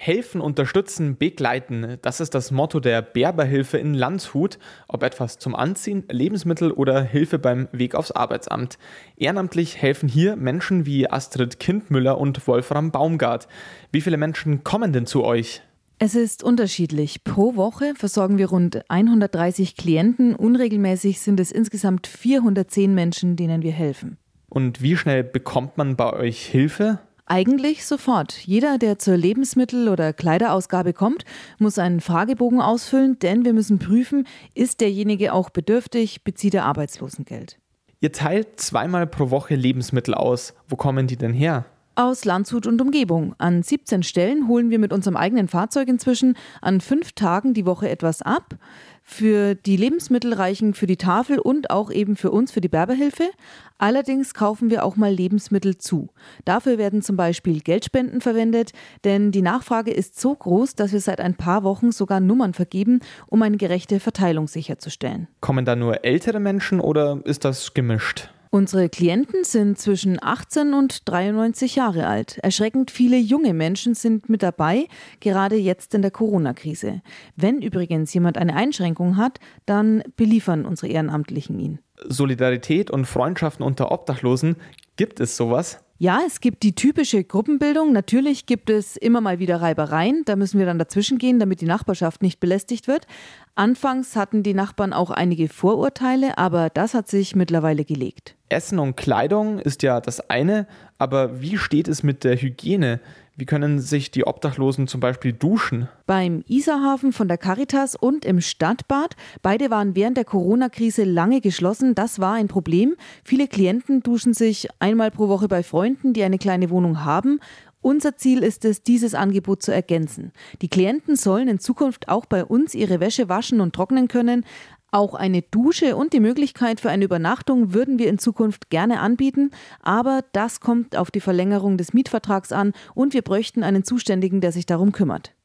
Helfen, unterstützen, begleiten. Das ist das Motto der Berberhilfe in Landshut. Ob etwas zum Anziehen, Lebensmittel oder Hilfe beim Weg aufs Arbeitsamt. Ehrenamtlich helfen hier Menschen wie Astrid Kindmüller und Wolfram Baumgart. Wie viele Menschen kommen denn zu euch? Es ist unterschiedlich. Pro Woche versorgen wir rund 130 Klienten. Unregelmäßig sind es insgesamt 410 Menschen, denen wir helfen. Und wie schnell bekommt man bei euch Hilfe? Eigentlich sofort. Jeder, der zur Lebensmittel- oder Kleiderausgabe kommt, muss einen Fragebogen ausfüllen, denn wir müssen prüfen, ist derjenige auch bedürftig, bezieht er Arbeitslosengeld. Ihr teilt 2-mal pro Woche Lebensmittel aus. Wo kommen die denn her? Aus Landshut und Umgebung. An 17 Stellen holen wir mit unserem eigenen Fahrzeug inzwischen an 5 Tagen die Woche etwas ab. Für die Lebensmittel reichen für die Tafel und auch eben für uns, für die Berberhilfe. Allerdings kaufen wir auch mal Lebensmittel zu. Dafür werden zum Beispiel Geldspenden verwendet, denn die Nachfrage ist so groß, dass wir seit ein paar Wochen sogar Nummern vergeben, um eine gerechte Verteilung sicherzustellen. Kommen da nur ältere Menschen oder ist das gemischt? Unsere Klienten sind zwischen 18 und 93 Jahre alt. Erschreckend viele junge Menschen sind mit dabei, gerade jetzt in der Corona-Krise. Wenn übrigens jemand eine Einschränkung hat, dann beliefern unsere Ehrenamtlichen ihn. Solidarität und Freundschaften unter Obdachlosen, gibt es sowas? Ja, es gibt die typische Gruppenbildung. Natürlich gibt es immer mal wieder Reibereien. Da müssen wir dann dazwischen gehen, damit die Nachbarschaft nicht belästigt wird. Anfangs hatten die Nachbarn auch einige Vorurteile, aber das hat sich mittlerweile gelegt. Essen und Kleidung ist ja das eine, aber wie steht es mit der Hygiene? Wie können sich die Obdachlosen zum Beispiel duschen? Beim Isarhafen von der Caritas und im Stadtbad. Beide waren während der Corona-Krise lange geschlossen. Das war ein Problem. Viele Klienten duschen sich einmal pro Woche bei Freunden, die eine kleine Wohnung haben. Unser Ziel ist es, dieses Angebot zu ergänzen. Die Klienten sollen in Zukunft auch bei uns ihre Wäsche waschen und trocknen können. Auch eine Dusche und die Möglichkeit für eine Übernachtung würden wir in Zukunft gerne anbieten, aber das kommt auf die Verlängerung des Mietvertrags an und wir bräuchten einen Zuständigen, der sich darum kümmert.